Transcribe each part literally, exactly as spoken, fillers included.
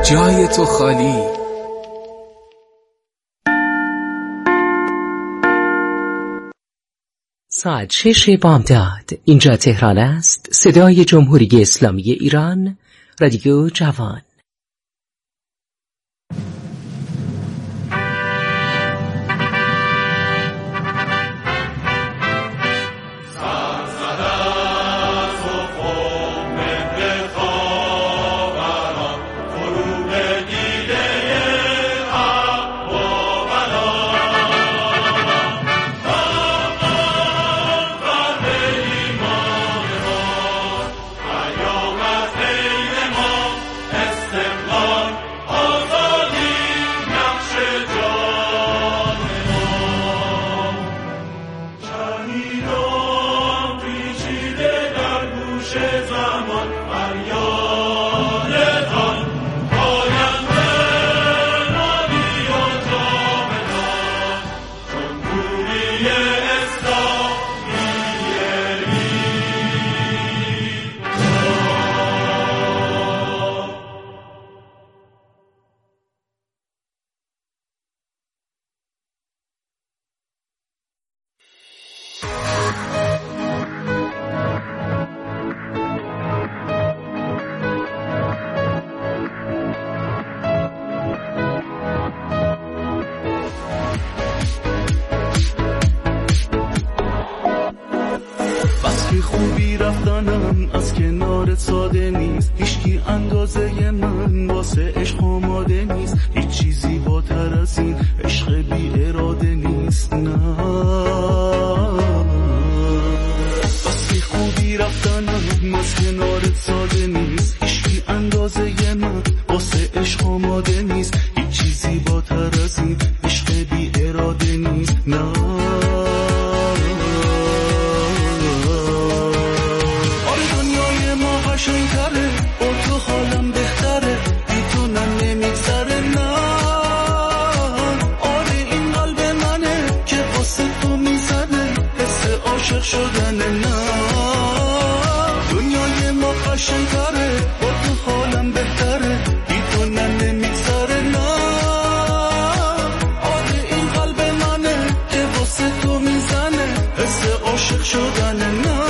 جای تو خالی. ساعت شش بامداد. اینجا تهران است. صدای جمهوری اسلامی ایران، رادیو جوان. خوبی رفتنم از کنارت ساده نیست، هیچکی اندازه من واسه عشق آماده نیست، هیچ چیزی بالاتر از این عشق بی اراده نیست. نه واسه خوبی رفتنم از کنارت ساده نیست، هیچکی اندازه من واسه عشق آماده نیست، هیچ چیزی بالاتر از این عشق بی اراده نیست. نه قشنگ‌تره، با تو حالم بهتره، بی تو من نمیگذره. نه آره این قلب منه که واسه تو میزنه، حس عاشق شدنه. نه دنیای ما قشنگ‌تره، با تو حالم بهتره، بی تو من نمیگذره. نه آره این قلب منه که واسه تو میزنه، حس عاشق شدنه. نه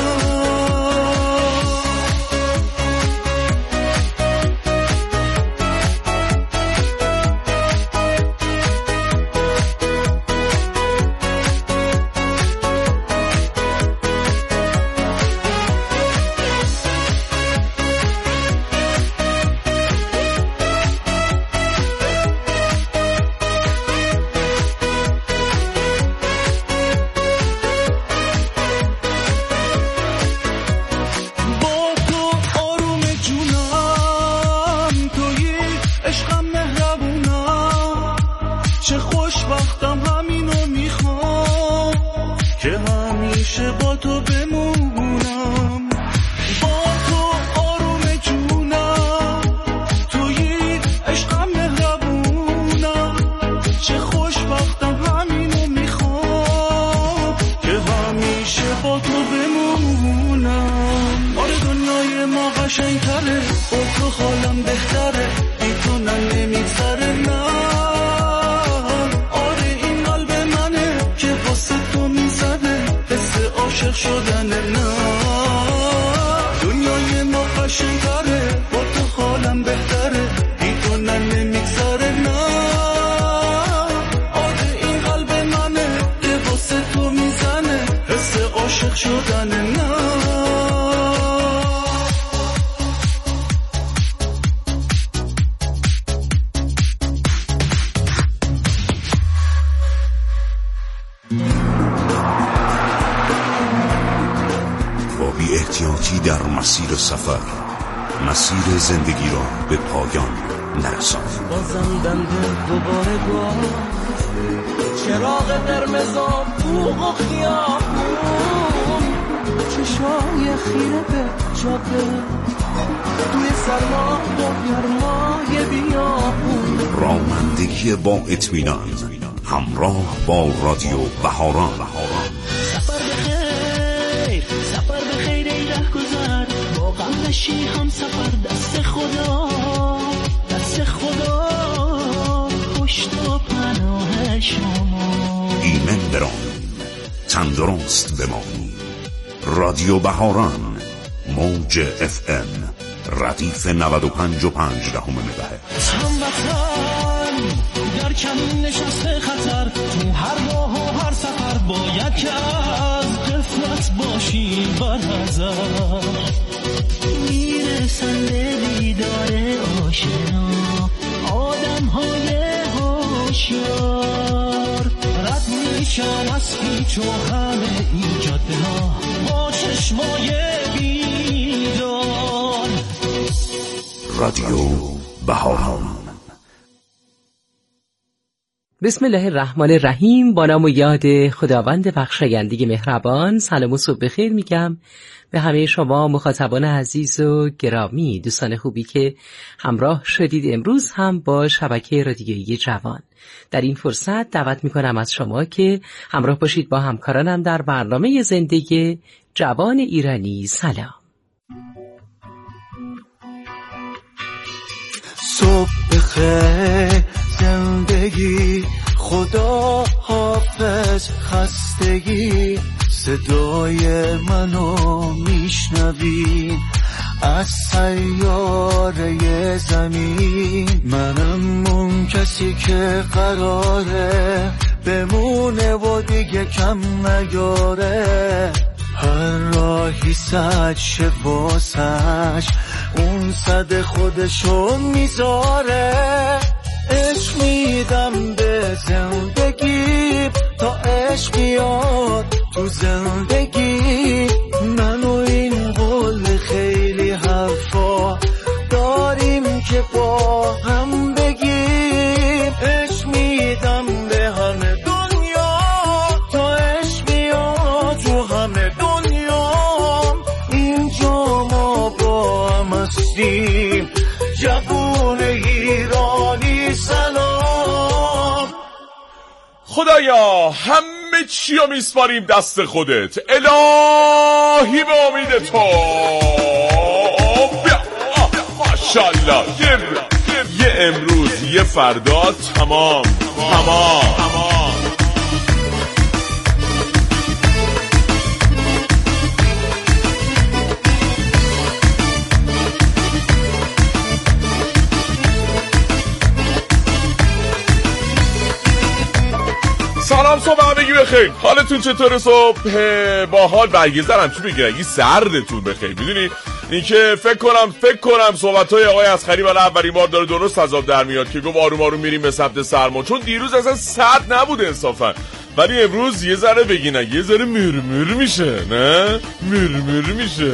سفر مسیر زندگی را به پایان نرسان. بازم دنده دوباره گاه چراغ قرمزا بوق و خیابون، چشای خیره به جاده توی سرما و گرمای بیابون، رانندگی با اطمینان همراه با رادیو بهاران. سفر بخیر، سفر بخیر ای رهگذر، با غم نشی هم سفر، دست خدا، دست خدا. شما ایمن برانیم، تندرست بمانیم. رادیو بهاران، موج اف ام، ردیف نود و پنج و پنج دهم مگاهرتز. هموطن در کمین نشسته خطر، تو هر راه و هر سفر باید که از قفلت باشی برحذر. میرسن به دیدار آشنا آدم های هوشیار، رد میشن از پیچ و همه ایجاد ها با چشمای بیدار. رادیو بهاران. بسم الله الرحمن الرحیم. با نام و یاد خداوند بخشاینده مهربان. سلام و صبح بخیر میگم به همه شما مخاطبان عزیز و گرامی، دوستان خوبی که همراه شدید امروز هم با شبکه رادیویی جوان. در این فرصت دعوت میکنم از شما که همراه باشید با همکارانم در برنامه زندگی جوان ایرانی. سلام. صبح بخیر زندگی، خدا حافظ خستگی، صدای منو میشنوین از سیاره زمین. منم اون کسی که قراره بمونه و دیگه کم نیاره، هر راهی سد شه واسش اون صد خودشو میذاره. عشق میدم به زندگی تا عشق بیاد تو زندگی. من و این قول خیلی حرفا داریم که با هم بگیم. عشق میدم به همه دنیا تا عشق بیاد تو همه دنیا. اینجا ما با هم هستیم، جوون ایرانی سلام. خدایا همه چی رو میسپاریم دست خودت، الهی به امید تو. ماشالله یه, یه امروز یه فردا تمام تمام تمام. سلام، صبح همگی بخیر. حالتون چطوره؟ صبح با حال برگزارم چی بگیرن این سردتون بخیر. میدونی این که فکر کنم فکر کنم صحبت‌های آقای اسخری برای اولین بار داره درست عذاب در میاد که گفت آروم آروم میریم به سمت سرما، چون دیروز اصلا سرد نبوده انصافا، ولی امروز یه ذره بگینن یه ذره مرمر میشه، نه مرمر میشه.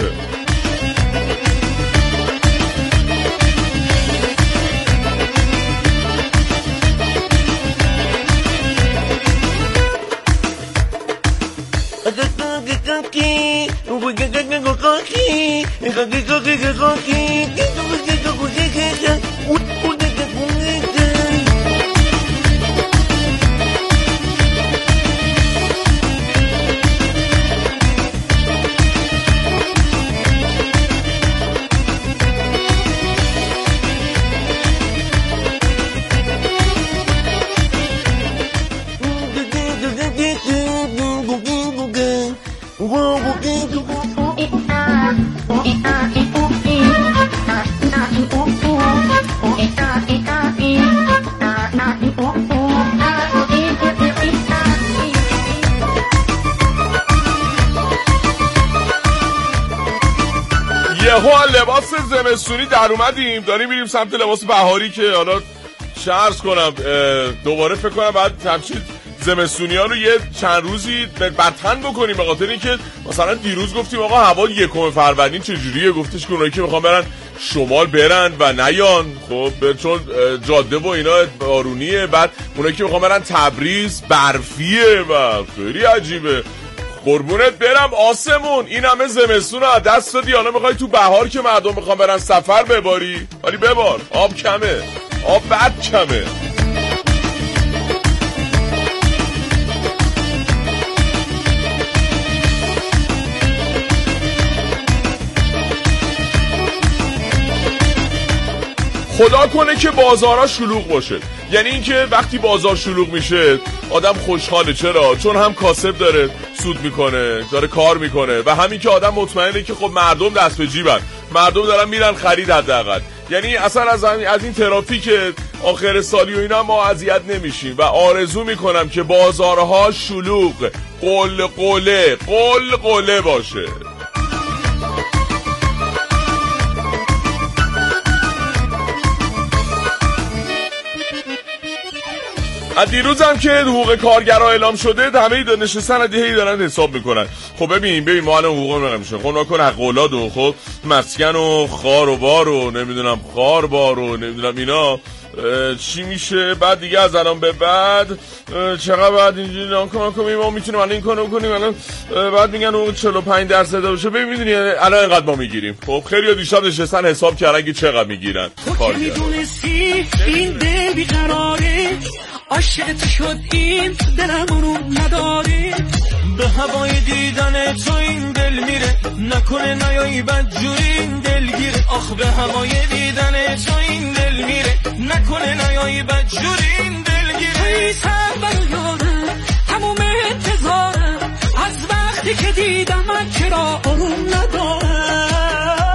یهو لباس زمستونی در اومدیم، داریم میریم سمت لباس بهاری که حالا شرط کنم دوباره فکر کنم بعد همچین زمستونی ها رو یه چند روزی برتن بکنیم، به خاطر اینکه مثلا دیروز گفتیم آقا هوا یکم فروردین چجوریه، گفتش که اونایی که میخوان برن شمال برن و نیان، خب چون جاده و اینا بارونیه، بعد اونایی که میخوان برن تبریز برفیه و خیلی عجیبه. قربونت برم آسمون، این همه زمستون رو از دست دادی، حالا میخوای تو بهار که مردم میخوان برن سفر بباری؟ ولی ببار، آب کمه، آب بد کمه. خدا کنه که بازارها شلوغ باشه. یعنی اینکه وقتی بازار شلوغ میشه آدم خوشحاله. چرا؟ چون هم کاسب داره سود میکنه، داره کار میکنه و همین که آدم مطمئنه که خب مردم دست به جیبن، مردم دارن میرن خرید حداقل. یعنی اصلا از از این ترافیک آخر سالی و اینا ما اذیت نمیشیم و آرزو میکنم که بازارها شلوغ قل قله قل قله باشه. از دیروز هم که حقوق کارگرها اعلام شده همه نشستن از دیهی دارن حساب میکنن. خب ببین ببین ما الان حقوق نمیشه میشه. خب نکن حق اولاد و خب مسکن و خار و بار و نمیدونم خار بار و نمیدونم اینا چی میشه. بعد دیگه از الان به بعد چقدر بعد اینجوری نکن نکن ما میتونیم الان این کارو بکنیم الان بعد میگن اون چهل و پنج درصد باشه. ببین میدونی الان اینقدر ما میگیریم. خب خیلی‌ها دیشب نشستن حساب کردن که چقدر میگیرن. تو که میدونستی این دل بیقراره عاشقت شد این دلم رو نداره به هوای دیدن تو این دل میره نکنه نیایی بدجوری این دل گیره آخ به هوای دیدن تو این دل میره نکنه نیایی بدجوری این دل گیره توی سر یادم تموم انتظارم از وقتی که دیدم من چرا آروم ندارم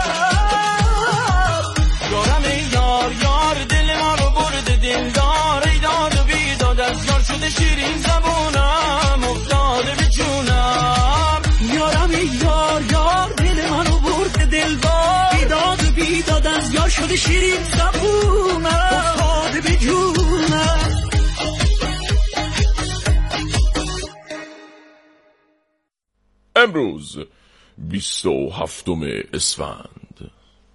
یارم یار یار دل ما رو برده دل داره داد و بیداد از یار شده شیرین زبونم افتاده به جونم یارم یار یار دل من رو برده دل دار بیداد و بیداد از یار شده شیرین زبونم افتاده به جونم. امروز بیست و هفتم اسفند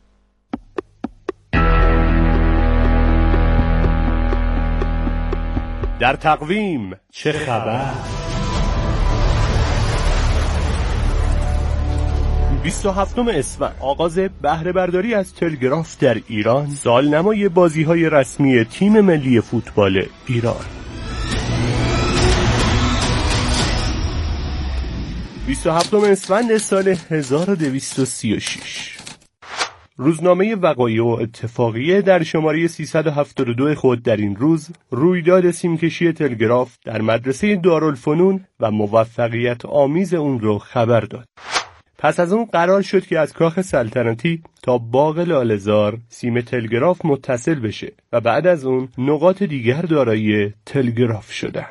در تقویم چه خبر؟ بیست و هفتم اسفند آغاز بهره برداری از تلگراف در ایران، سالنمای بازی‌های رسمی تیم ملی فوتبال ایران. بیست و هفتم اسفند سال هزار و دویست و سی و شش روزنامه وقایع و اتفاقیه در شماره سیصد و هفتاد و دو خود در این روز رویداد سیمکشی تلگراف در مدرسه دارالفنون و موفقیت آمیز اون رو خبر داد. پس از اون قرار شد که از کاخ سلطنتی تا باغ لاله‌زار سیم تلگراف متصل بشه و بعد از اون نقاط دیگر دارای تلگراف شدن.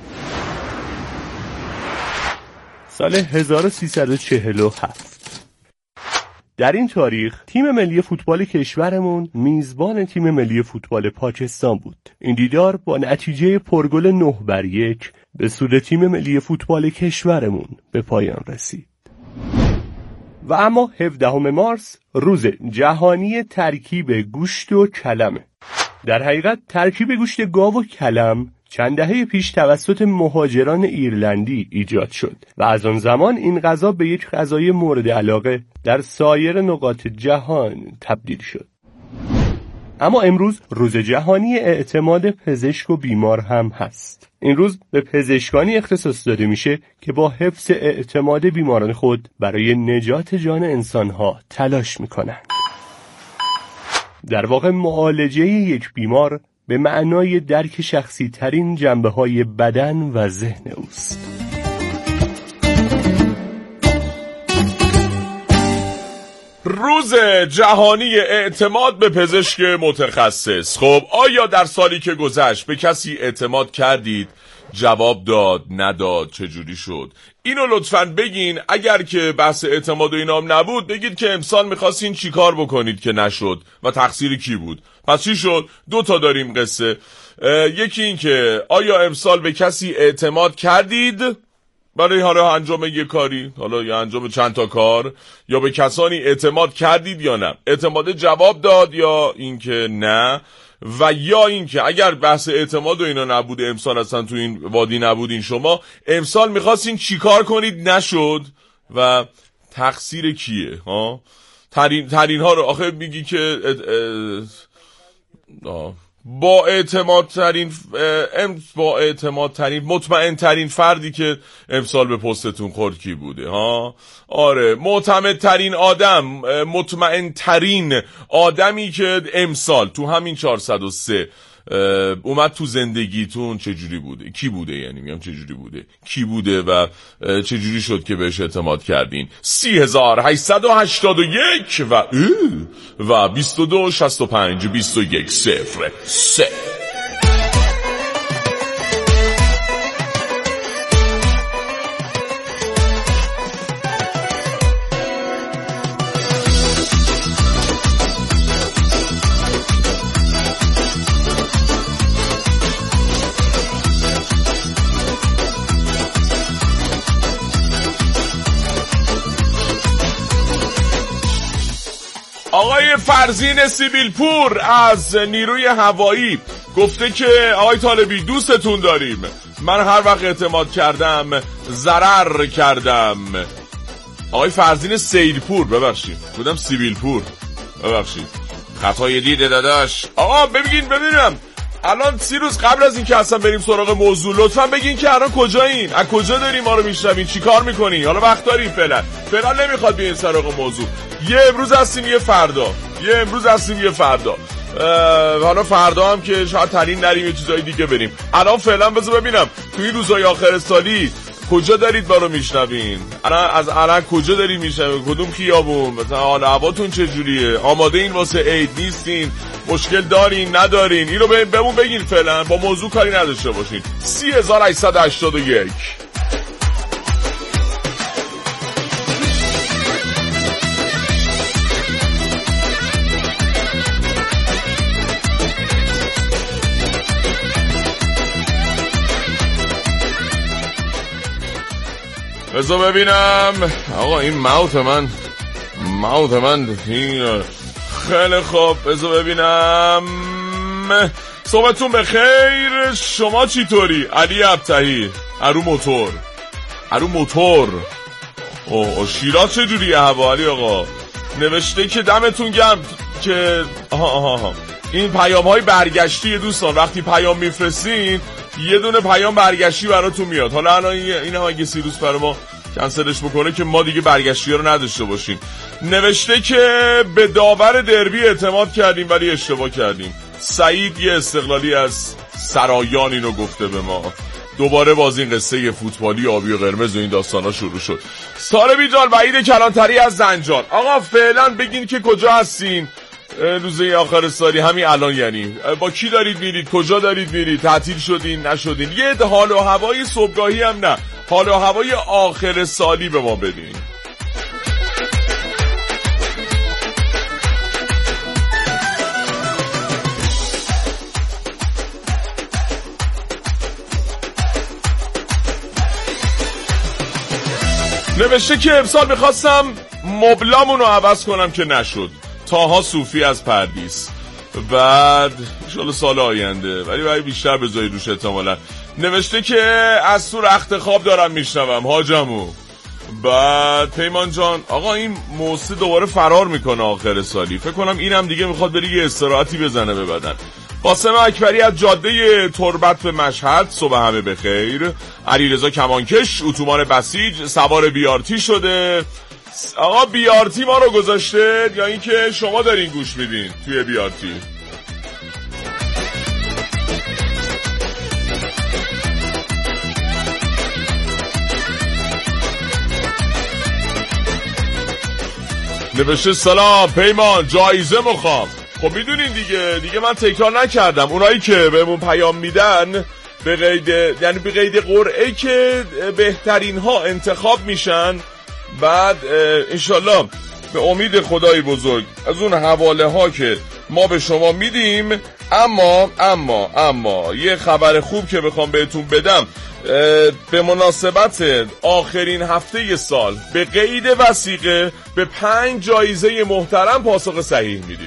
سال هزار و سیصد و چهل و هفت در این تاریخ تیم ملی فوتبال کشورمون میزبان تیم ملی فوتبال پاکستان بود. این دیدار با نتیجه پرگل نه بر یک به سود تیم ملی فوتبال کشورمون به پایان رسید. و اما هفدهم مارس روز جهانی ترکیب گوشت و کلمه. در حقیقت ترکیب گوشت گاو و کلم چند دهه پیش توسط مهاجران ایرلندی ایجاد شد و از آن زمان این غذا به یک غذای مورد علاقه در سایر نقاط جهان تبدیل شد. اما امروز روز جهانی اعتماد پزشک و بیمار هم هست. این روز به پزشکانی اختصاص داده میشه که با حفظ اعتماد بیماران خود برای نجات جان انسانها تلاش میکنن. در واقع معالجه یک بیمار به معنای درک شخصی ترین جنبه های بدن و ذهن اوست. روز جهانی اعتماد به پزشک متخصص. خب آیا در سالی که گذشت به کسی اعتماد کردید؟ جواب داد، نداد، چجوری شد؟ اینو لطفاً بگین. اگر که بحث اعتماد و اینام نبود بگید که امسال میخواستین چی کار بکنید که نشد و تقصیر کی بود. پس چی شد؟ دو تا داریم قصه. یکی این که آیا امسال به کسی اعتماد کردید برای حالا انجام یک کاری، حالا یا انجام چند تا کار، یا به کسانی اعتماد کردید یا نه؟ اعتماد جواب داد یا اینکه نه؟ و یا اینکه اگر بحث اعتماد و اینا نبود امسال اصلا تو این وادی نبودین شما، امسال میخواستین چیکار کنید نشد و تقصیر کیه؟ ها ترین ترین ها رو آخه میگی که اه اه اه با اعتماد ترین با اعتماد ترین مطمئن ترین فردی که امسال به پستتون خورد کی بوده ها؟ آره، معتمد ترین آدم، مطمئن ترین آدمی که امسال تو همین چهارصد و سه اومد تو زندگیتون چجوری بوده؟ کی بوده؟ یعنی میگم چجوری بوده؟ کی بوده و چجوری شد که بهش اعتماد کردین؟ سی هزار هشتصد و هشتاد و یک و و بیست و دو شصت و پنج بیست و یک صفر سه. آقای فرزین سیبیل پور از نیروی هوایی گفته که آقای طالبی دوستتون داریم، من هر وقت اعتماد کردم ضرر کردم. آقای فرزین سیل پور، ببخشید بودم سیبیل پور، ببخشید خطای دیده داداش. آقا ببینین ببینم الان سی روز قبل از این که اصلا بریم سراغ موضوع لطفا بگین که الان کجایین، از کجا دارین ما رو میشنوین، چی کار میکنین، حالا وقت دارین؟ فعلا فعلا نمیخواد بیاین سراغ موضوع. یه امروز هستیم یه فردا، یه امروز هستیم یه فردا، حالا فردا هم که شاید ترین نریم یه چیزای دیگه بریم. الان فعلا بذار ببینم تو این روزهای آخر سالی کجا دارید ما رو میشنوین؟ الان از الان کجا دارید میشنوین؟ کدوم خیابون؟ مثلا حال هواتون چجوریه؟ آماده این واسه عید نیستین؟ مشکل دارین ندارین؟ اینو بهمون بگین، فعلا با موضوع کاری نداشته باشین. سی هزار و هشتصد و هشتاد و یک. بذار ببینم آقا این ماوت من ماوت من خیلی خوب. بذار ببینم صحبتون بخیر، شما چطوری؟ علی ابتهی ارو موتور ارو موتور او شیراز چجوریه هوا علی آقا؟ نوشته که دمتون گرم که آها آها آها. این پیام های برگشتی دوستان وقتی پیام میفرستین یه دونه پیام برگشتی براتون میاد. حالا الان این هم اگه سیروس برای ما کنسلش بکنه که ما دیگه برگشتی ها رو نداشته باشیم. نوشته که به داور دربی اعتماد کردیم ولی اشتباه کردیم. سعید یه استقلالی از سرایان اینو گفته به ما. دوباره باز این قصه فوتبالی آبی و قرمز و این داستانا شروع شد. ساربی جان وحید کلانتری از زنجان. آقا فعلا بگین که کجا هستین روزه آخر سالی، همین الان، یعنی با کی دارید میرید، کجا دارید میرید، تعطیل شدین نشدین؟ یه حال و هوای صبحگاهی هم نه، حال و هوای آخر سالی به ما بدین. نوشته که امسال میخواستم مبلامونو عوض کنم که نشد. تاها صوفی از پردیس. بعد انشالله سال آینده، ولی باید بیشتر بذاری روش احتمالا. نوشته که از تو رخت خواب دارم میشنوم حاجمو. بعد پیمان جان آقا این موسی دوباره فرار میکنه آخر سالی، فکر کنم اینم دیگه میخواد بری یه استراحتی بزنه به بدن. قاسم اکبری از جاده تربت به مشهد، صبح همه بخیر. علیرضا کمانکش اتوبان بسیج سوار بیارتی شده. آقا بیارتی ما رو گذاشته یا اینکه شما دارین گوش میدین توی بیارتی؟ نوشته سلام پیمان جایزه مخوام. خب میدونین دیگه دیگه من تکرار نکردم. اونایی که بهمون پیام میدن به قید یعنی به قید قرعه که بهترین ها انتخاب میشن. بعد انشالله به امید خدای بزرگ از اون حواله ها که ما به شما میدیم. اما اما اما یه خبر خوب که بخوام بهتون بدم، به مناسبت آخرین هفته سال به قید وثیقه به پنج جایزه محترم پاسخ صحیح میدیم.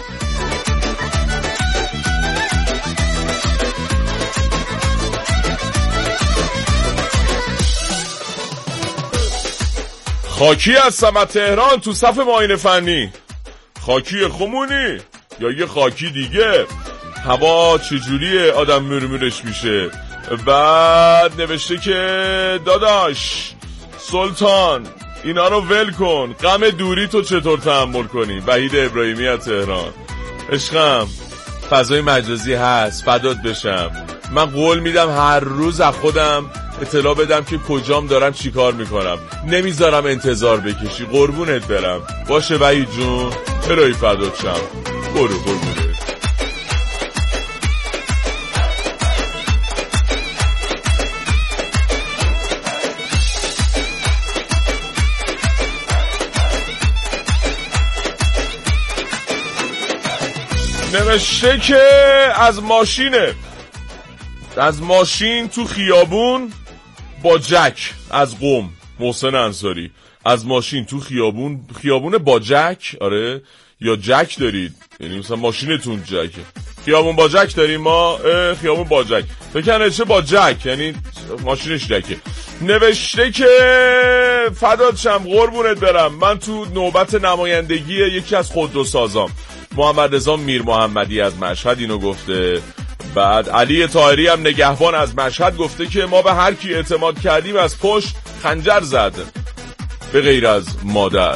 خاکی هستم از تهران تو صف معاینه فنی. خاکی خمونی یا یه خاکی دیگه؟ هوا چجوریه آدم مرمورش میشه. بعد نوشته که داداش سلطان اینا رو ول کن، غم دوری تو چطور تحمل کنی. وحید ابراهیمی از تهران. عشقم فضای مجازی هست، فدات بشم. من قول میدم هر روز از خودم اطلاع بدم که کجام دارم چی کار میکنم، نمیذارم انتظار بکشی. قربونت برم. باشه وحید جون، الهی فدات شم. برو قربونت. نوشته که از ماشینه از ماشین تو خیابون با جک از قم. محسن انصاری. از ماشین تو خیابون خیابون با جک. آره یا جک دارید، یعنی مثلا ماشینتون جکه. خیابون با جک داریم ما. خیابون با جک بکنه چه با جک، یعنی ماشینش جکه. نوشته که فدات شم قربونت برم، من تو نوبت نمایندگی یکی از خودروسازام. محمد رضا میر محمدی از مشهد اینو گفته. بعد علی طاهری هم نگهبان از مشهد گفته که ما به هر کی اعتماد کردیم از پشت خنجر زد به غیر از مادر.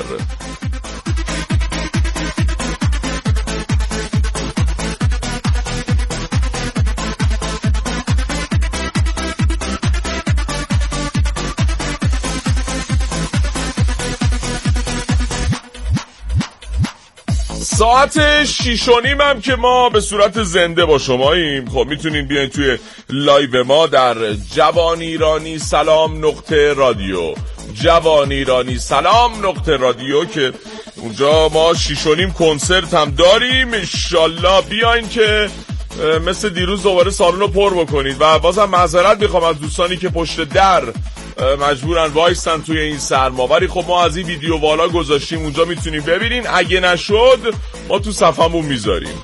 ساعت شیش و نیم هم که ما به صورت زنده با شماییم. خب میتونین بیاین توی لایو ما در جوان ایرانی سلام نقطه رادیو، جوان ایرانی سلام نقطه رادیو، که اونجا ما شیش و نیم کنسرت هم داریم. انشالله بیاین که مثل دیروز دوباره سالن رو پر بکنید. و بازم معذرت میخوام از دوستانی که پشت در مجبورن وایستن توی این سرما، ولی خب ما از این ویدیو والا گذاشتیم اونجا میتونیم ببینین. اگه نشد ما تو صفحمون میذاریم.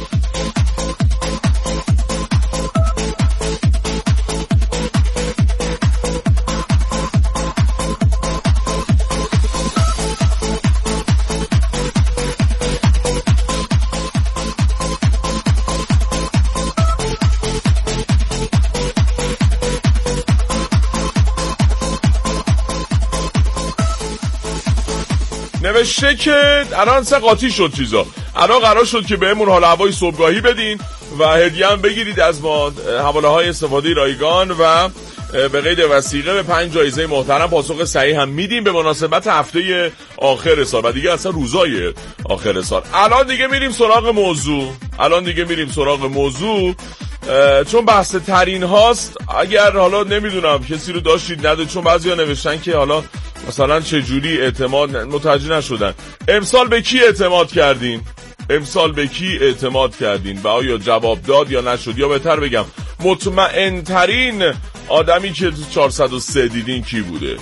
نوشته که الان سه قاطی شد چیزا. الان قرار شد که بهمون حال هوای صبحگاهی بدین و هدیه هم بگیرید از ما، حواله های استفاده رایگان و به قید وثیقه به پنج جایزه محترم. پاسخ صحیح هم میدیم به مناسبت هفته آخر سال و دیگه اصلا روزای آخر سال. الان دیگه میریم سراغ موضوع. الان دیگه میریم سراغ موضوع چون بحث ترین هاست. اگر حالا نمیدونم کسی رو داشتید نداشتید، چون بعضیا نوشتن که حالا مثلا چجوری اعتماد متوجه نشدن. امسال به کی اعتماد کردین؟ امسال به کی اعتماد کردین و آیا جواب داد یا نشد؟ یا بهتر بگم مطمئن ترین آدمی که تو چهارصد و سه دیدین کی بوده؟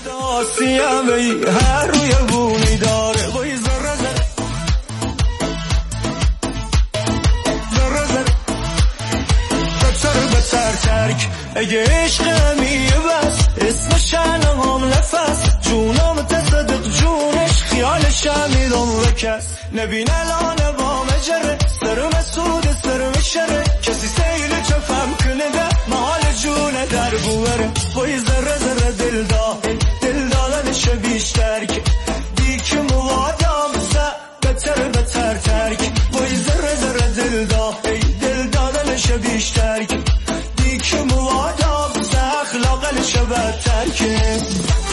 اگه عشقمی بس اسمش هم نفس جونم تصدق جونش خیالش میدم وکس نبین الان با مجره سرم سود سرم شره کسی سیل چفم کنه ده محال جونه در بوره وای ذره ذره دل دا دل دادنش بیشتر که دیک موادم زد بتر بتر ترک وای ذره ذره دل دا دل دادنش بیشتر که دیک موادم زد اخلاقنش بدتر که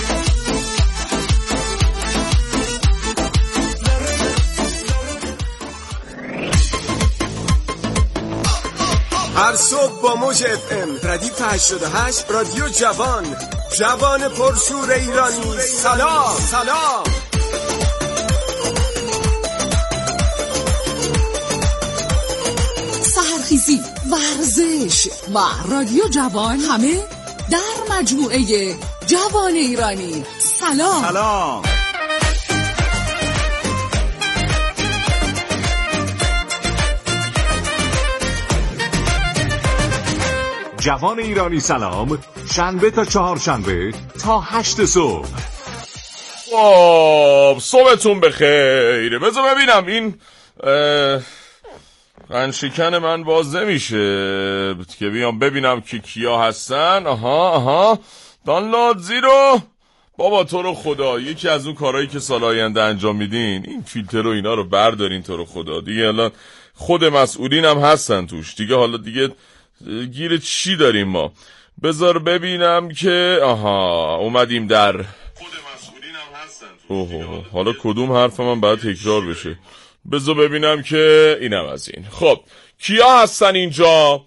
هر صبح با موج اف ام ردیف هشتاد و هشت رادیو جوان، جوان پرشور ایرانی. سلام سلام. سحرخیزی، ورزش و رادیو جوان همه در مجموعه جوان ایرانی. سلام سلام. جوان ایرانی سلام، شنبه تا چهارشنبه تا هشت صبح. خب صبحتون بخیر. بذار ببینم این قنشکن من باز نمیشه که بیام ببینم که کیا هستن. آها آها دانلود زیرو. بابا تو رو خدا یکی از اون کارهایی که سال آینده انجام میدین این فیلتر و اینا رو بردارین تو رو خدا دیگه. الان خود مسئولین هم هستن توش دیگه، حالا دیگه گیر چی داریم ما؟ بذار ببینم که آها اومدیم در خود مسئولین هم هستن توش دیگه. حالا کدوم حرف من باید تکرار بشه؟ بذار ببینم که اینم از این. خب کیا هستن اینجا؟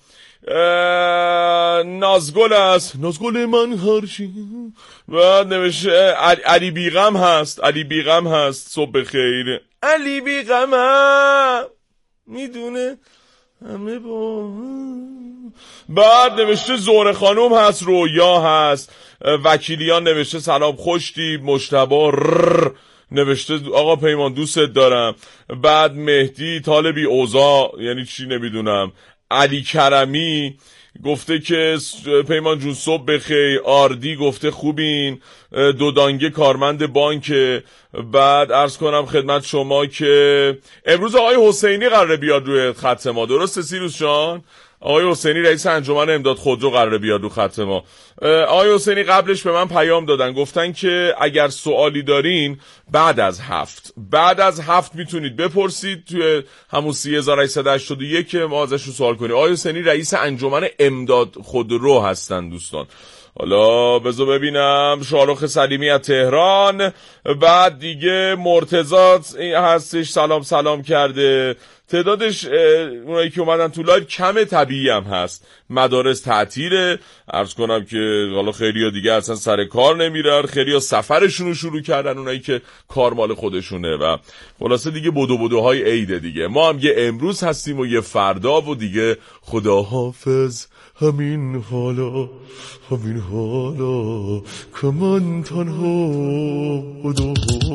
نازگل است، نازگل من هرچی. و نوشه علی بیغم هست، علی بیغم هست. صبح بخیر علی بیغم هم میدونه همه با. بعد نوشته زهره خانوم هست، رویا هست، وکیلیان نوشته سلام خوشتی، مجتبی نوشته آقا پیمان دوستت دارم. بعد مهدی طالبی اوزا یعنی چی نمیدونم. علی کرمی گفته که پیمان جون صبح بخیر. آردی گفته خوبین. دودانگه کارمند بانک. بعد عرض کنم خدمت شما که امروز آقای حسینی قراره بیاد روی خط ما، درسته سیروس جان؟ آقای حسینی رئیس انجمن امداد خودرو قراره بیاد رو خط ما. آقای حسینی قبلش به من پیام دادن گفتن که اگر سوالی دارین بعد از هفت بعد از هفت میتونید بپرسید توی همون سه هزار و هشتصد و هشتاد و یک که ما ازش رو سوال کنیم. آقای حسینی رئیس انجمن امداد خودرو هستن دوستان. حالا بذار ببینم شاروخ سلیمی از تهران. بعد دیگه مرتضی هستش سلام سلام کرده. تعدادش اونایی که اومدن تو لایو کم طبیعی هم هست. مدارس تعطیله. عرض کنم که حالا خیلی‌ها دیگه اصلا سر کار نمیرن، خیلی‌ها سفرشون رو شروع کردن، اونایی که کار مال خودشونه و خلاصه دیگه بدو بدوهای عیده دیگه. ما هم یه امروز هستیم و یه فردا و دیگه خداحافظ. همین حالا همین حالا که من تنها بدو.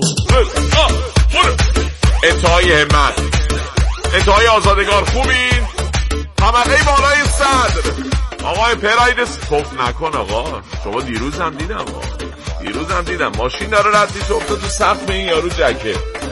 انتهای همت، انتهای آزادگار خوبین؟ طبقه بالای صدر آقای پرایدس توف نکن آقا. شما دیروز هم دیدم آقا. دیروز هم دیدم ماشین داره رد میشه افتاد تو سقف این یارو جکه.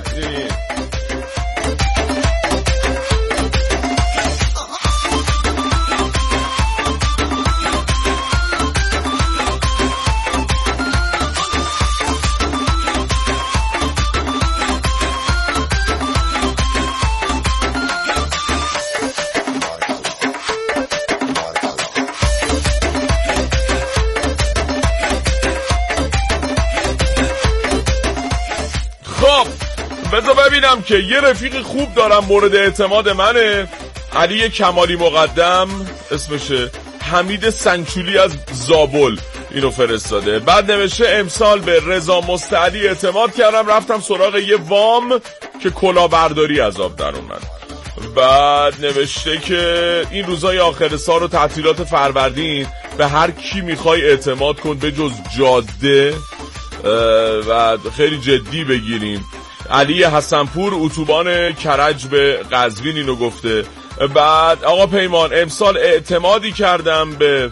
بذار ببینم که یه رفیق خوب دارم مورد اعتماد منه. علی کمالی مقدم اسمشه. حمید سنچولی از زابل اینو فرستاده. بعد نوشته امسال به رضا مستعلی اعتماد کردم رفتم سراغ یه وام که کلاهبرداری از آب در اومد. بعد نوشته که این روزای آخر سال و تعطیلات فروردین به هر کی میخوای اعتماد کن به جز جاده و خیلی جدی بگیریم. علی حسنپور اتوبان کرج به قزوین اینو گفته. بعد آقا پیمان امسال اعتمادی کردم به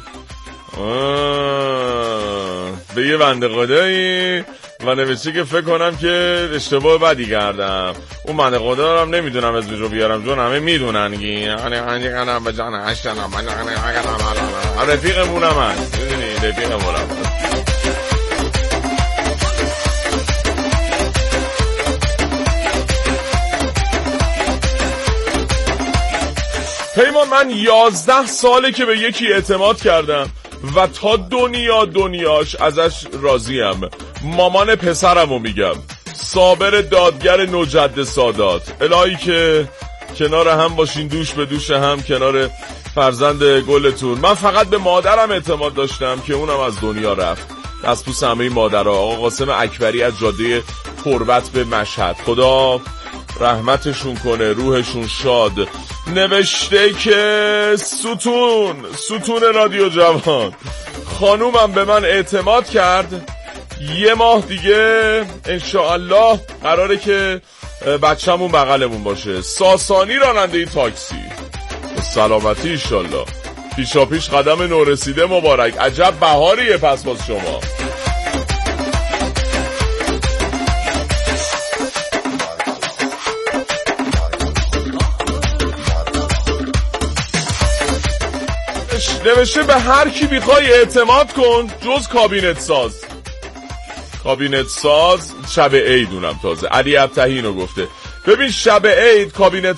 به یه بنده خدایی و نوشته که فکر کنم که اشتباه بدی کردم. اون بنده خدا رو هم نمیدونم از رو بیارم چون همه میدونن گی رفیقمونم هست. میدونی رفیقمونم هست. پیمان من یازده ساله که به یکی اعتماد کردم و تا دنیا دنیاش ازش راضیم. مامان پسرمو میگم، صابر دادگر نوجد سادات. الهی که کنار هم باشین، دوش به دوش هم کنار فرزند گلتون. من فقط به مادرم اعتماد داشتم که اونم از دنیا رفت. از پوست همه مادرها. آقا قاسم اکبری از جاده تربت به مشهد، خدا رحمتشون کنه، روحشون شاد. نوشته که ستون ستون رادیو جوان خانومم به من اعتماد کرد. یه ماه دیگه انشاءالله قراره که بچه‌مون بغلمون باشه. ساسانی راننده تاکسی. سلامتی ایشالله. پیشا پیش قدم نورسیده مبارک. عجب بهاریه پس باز شما. نوشته به هر کی بخوای اعتماد کن جز کابینت ساز. کابینت ساز شب عیدونم تازه. علی ابتهی اینو گفته. ببین شب عید کابینت